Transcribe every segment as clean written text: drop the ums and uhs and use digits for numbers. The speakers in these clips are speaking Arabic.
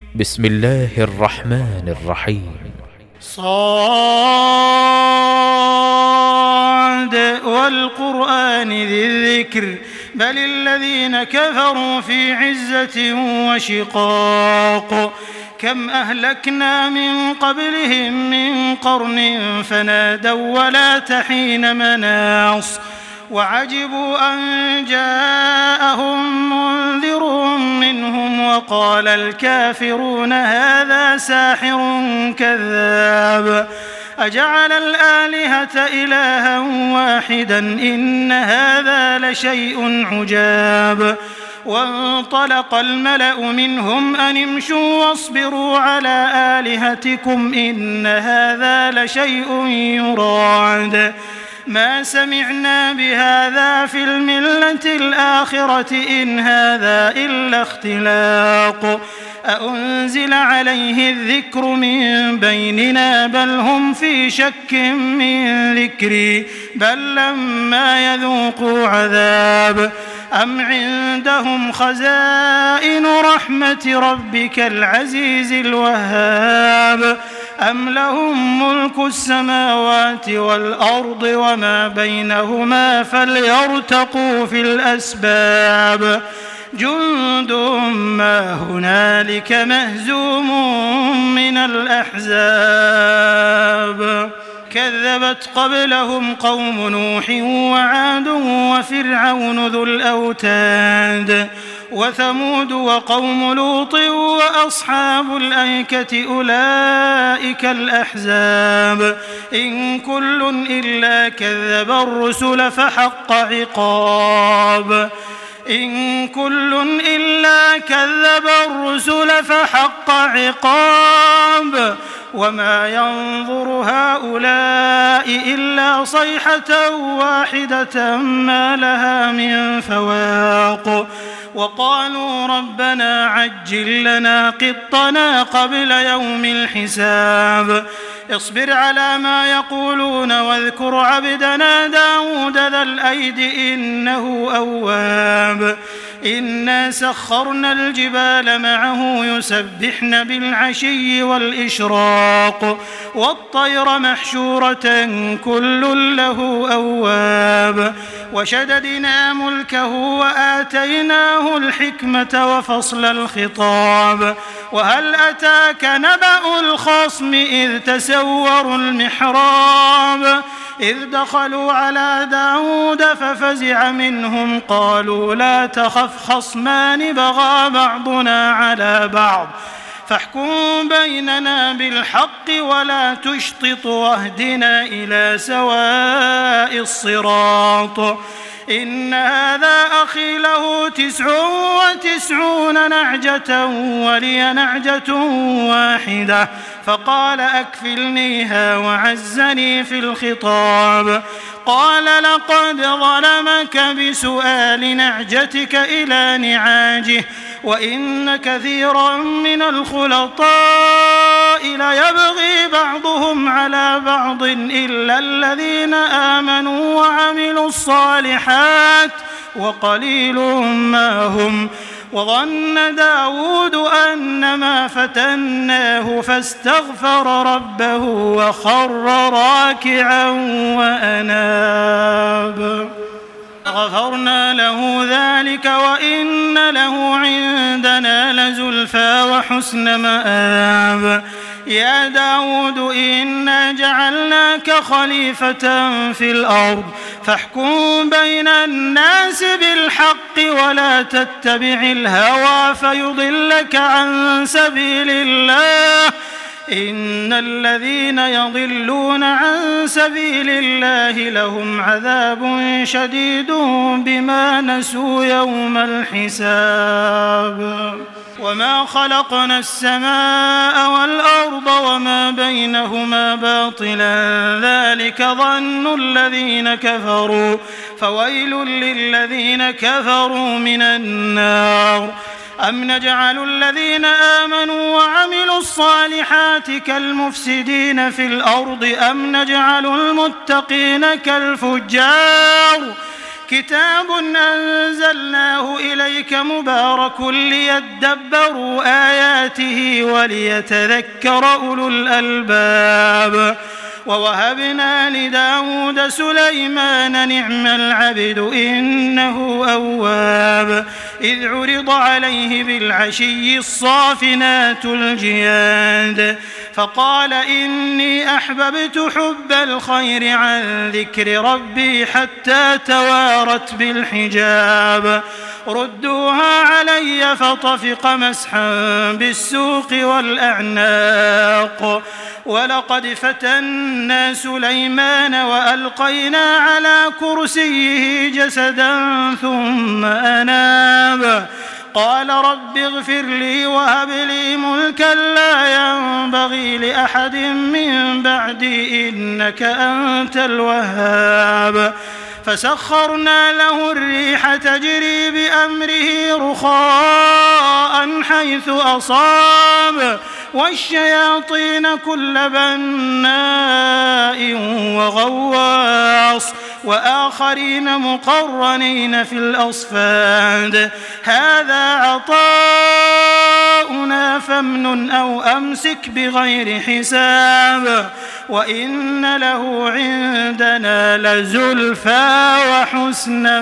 بسم الله الرحمن الرحيم. صاد والقرآن ذي الذكر بل الذين كفروا في عزة وشقاق كم أهلكنا من قبلهم من قرن فنادوا ولا تحين مناص وعجبوا أن جاءهم منذر منهم وقال الكافرون هذا ساحر كذاب أجعل الآلهة إلها واحدا إن هذا لشيء عجاب وانطلق الملأ منهم أن امشوا واصبروا على آلهتكم إن هذا لشيء يراد ما سمعنا بهذا في الملة الآخرة إن هذا إلا اختلاق أأنزل عليه الذكر من بيننا بل هم في شك من ذكري بل لما يذوقوا عذاب أم عندهم خزائن رحمة ربك العزيز الوهاب أم لهم ملك السماوات والأرض وما بينهما فليرتقوا في الأسباب جند ما هنالك مهزوم من الأحزاب كذبت قبلهم قوم نوح وعاد وفرعون ذو الأوتاد وثمود وقوم لوط وأصحاب الأيكة أولئك الأحزاب إن كل إلا كذب الرسل فحق عقاب إن كل إلا كذب الرسل فحق عقاب وما ينظر هؤلاء إلا صيحة واحدة ما لها من فواق وقالوا ربنا عجل لنا قطنا قبل يوم الحساب اصبر على ما يقولون واذكر عبدنا داود ذا الأيد إنه أواب إنا سخرنا الجبال معه يسبحن بالعشي والإشراق والطير محشورة كل له أواب وشددنا ملكه وآتيناه الحكمة وفصل الخطاب وهل أتاك نبأ الخصم إذ تسوروا المحراب إذ دخلوا على داود ففزع منهم قالوا لا تخف خصمان بغى بعضنا على بعض فاحكم بيننا بالحق ولا تشطط واهدنا إلى سواء الصراط إن هذا أخي له 99 نعجة ولي نعجة واحدة فقال أكفلنيها وعزني في الخطاب قال لقد ظلمك بسؤال نعجتك إلى نعاجه وإن كثيرا من الخلطاء ليبغي بعضهم على بعض إلا الذين آمنوا وعملوا الصالحات وقليل ما هم وظن داود أنما فتناه فاستغفر ربه وخر راكعا وأناب غفرنا له ذلك وإن له عندنا لزلفى وحسن مآب يا داود إنا جعلناك خليفة في الأرض فاحكم بين الناس بالحق ولا تتبع الهوى فيضلك عن سبيل الله إن الذين يضلون عن سبيل الله لهم عذاب شديد بما نسوا يوم الحساب وما خلقنا السماء والأرض وما بينهما باطلا ذلك ظن الذين كفروا فويل للذين كفروا من النار أم نجعل الذين آمنوا وعملوا الصالحات كالمفسدين في الأرض أم نجعل المتقين كالفجار كتاب أنزلناه إليك مبارك ليدبروا آياته وليتذكر أولو الألباب ووهبنا لداود سليمان نعم العبد إنه أواب إذ عرض عليه بالعشي الصافنات الجياد فقال إني أحببت حب الخير عن ذكر ربي حتى توارت بالحجاب ردوها علي فطفق مسحا بالسوق والأعناق ولقد فتنا سليمان وألقينا على كرسيه جسدا ثم أناب قال رب اغفر لي وهب لي ملكا لا ينبغي لأحد من بعدي إنك أنت الوهاب فسخرنا له الريح تجري بأمره رخاء حيث أصاب والشياطين كل بناء وغواص وآخرين مقرنين في الأصفاد هذا عطاؤنا فامنن أو أمسك بغير حساب وإن له عندنا لزلفى وحسن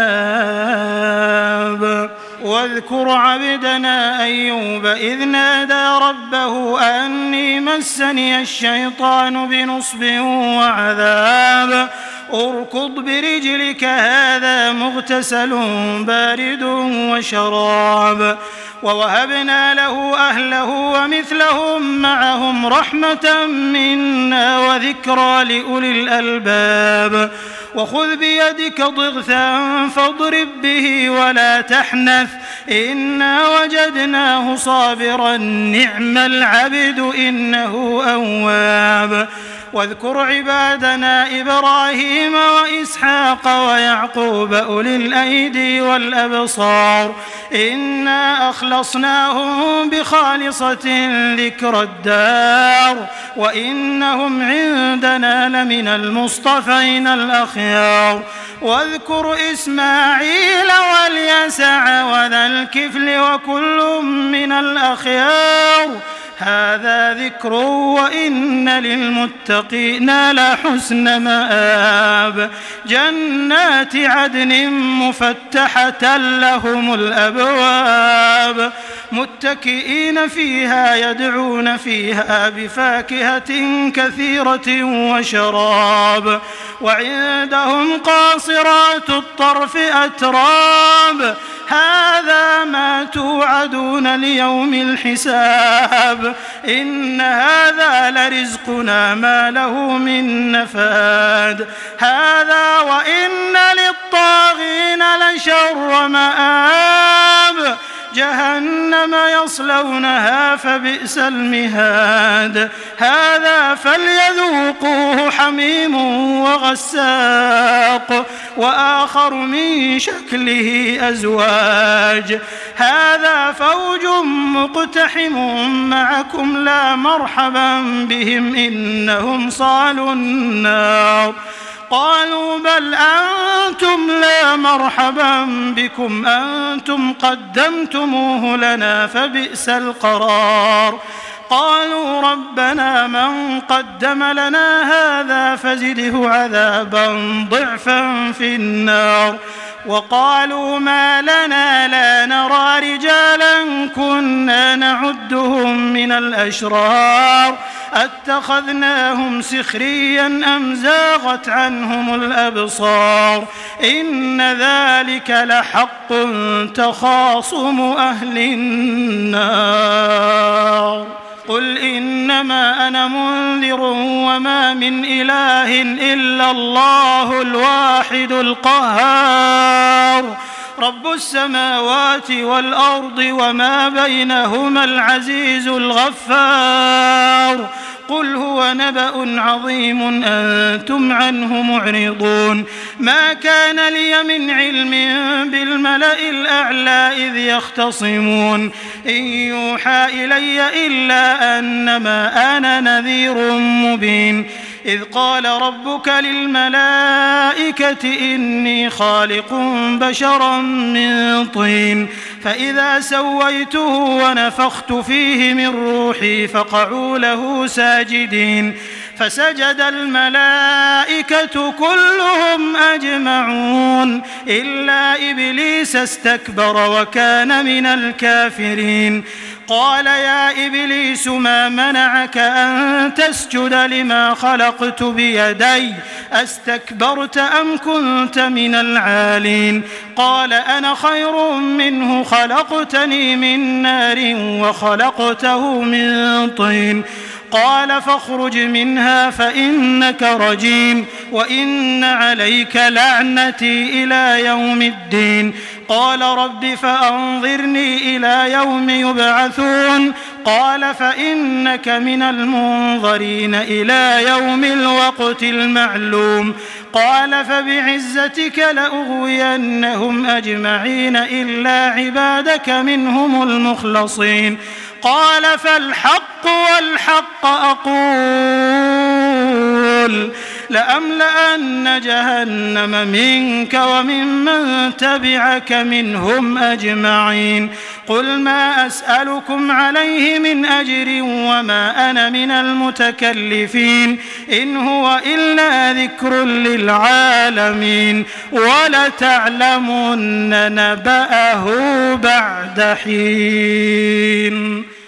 مآب واذكر عبدنا أيوب إذ نادى ربه أني مسني الشيطان بنصب وعذاب اركض برجلك هذا مغتسل بارد وشراب ووهبنا له أهله ومثلهم معهم رحمة منا وذكرى لأولي الألباب وخذ بيدك ضغثا فاضرب به ولا تحنث إنا وجدناه صابرا نعم العبد إنه أواب واذكر عبادنا إبراهيم وإسحاق ويعقوب أولي الأيدي والأبصار إنا أخلصناهم بخالصة ذكر الدار وإنهم عندنا لمن المصطفين الأخيار واذكر إسماعيل واليسع وذا الكفل وكل من الأخيار هذا ذكر وإن للمتقين لحسن مآب جنات عدن مفتحة لهم الأبواب متكئين فيها يدعون فيها بفاكهة كثيرة وشراب وعندهم قاصرات الطرف أتراب هذا ما توعدون ليوم الحساب إن هذا لرزقنا ما له من نفاد هذا وإن للطاغين لشر مآب جهنم يصلونها فبئس المهاد هذا فليذوقوه حميم وغساق وآخر من شكله أزواج هذا فوج مقتحم معكم لا مرحبا بهم إنهم صالوا النار قالوا بل أنتم لا مرحبا بكم أنتم قدمتموه لنا فبئس القرار قالوا ربنا من قدم لنا هذا فزده عذابا ضعفا في النار وقالوا ما لنا لا نرى رجالا كنا نعدهم من الأشرار أتخذناهم سخريا أم زاغت عنهم الأبصار إن ذلك لحق تخاصم أهل النار قل إنما أنا منذر وما من إله إلا الله الواحد القهار رب السماوات والأرض وما بينهما العزيز الغفار قل هو نبأ عظيم أنتم عنه معرضون ما كان لي من علم بالملأ الأعلى إذ يختصمون إن يوحى إلي إلا أنما أنا نذير مبين إذ قال ربك للملائكة إني خالق بشرا من طين فإذا سويته ونفخت فيه من روحي فقعوا له ساجدين فسجد الملائكة كلهم أجمعون إلا إبليس استكبر وكان من الكافرين قال يا إبليس ما منعك أن تسجد لما خلقت بيدي أستكبرت أم كنت من العالين قال أنا خير منه خلقتني من نار وخلقته من طين قال فاخرج منها فإنك رجيم وإن عليك لعنتي إلى يوم الدين قال رب فأنظرني إلى يوم يبعثون قال فإنك من المنظرين إلى يوم الوقت المعلوم قال فبعزتك لأغوينهم أجمعين إلا عبادك منهم المخلصين قال فالحق والحق أقول لأملأن جهنم منك وممن تبعك منهم أجمعين قل ما أسألكم عليه من أجر وما أنا من المتكلفين إن هو إلا ذكر للعالمين ولتعلمن نبأه بعد حين